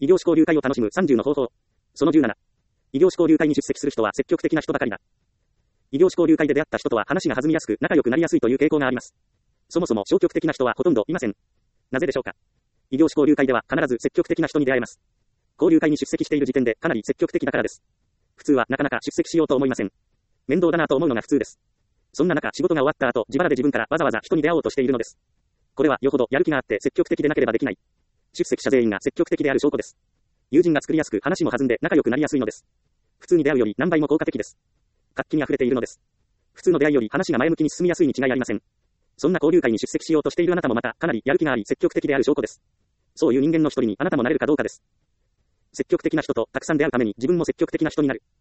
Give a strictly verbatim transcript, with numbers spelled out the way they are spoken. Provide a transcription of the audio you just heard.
異業種交流会を楽しむさんじゅうの方法。そのじゅうなな。異業種交流会に出席する人は積極的な人ばかりだ。異業種交流会で出会った人とは話が弾みやすく仲良くなりやすいという傾向があります。そもそも消極的な人はほとんどいません。なぜでしょうか。異業種交流会では必ず積極的な人に出会えます。交流会に出席している時点でかなり積極的だからです。普通はなかなか出席しようと思いません。面倒だなと思うのが普通です。そんな中、仕事が終わった後、自腹で自分からわざわざ人に出会おうとしているのです。これはよほどやる気があって積極的でなければできない。出席者全員が積極的である証拠です。友人が作りやすく話も弾んで仲良くなりやすいのです。普通に出会うより何倍も効果的です。活気に溢れているのです。普通の出会いより話が前向きに進みやすいに違いありません。そんな交流会に出席しようとしているあなたもまたかなりやる気があり積極的である証拠です。そういう人間の一人にあなたもなれるかどうかです。積極的な人とたくさん出会うために自分も積極的な人になる。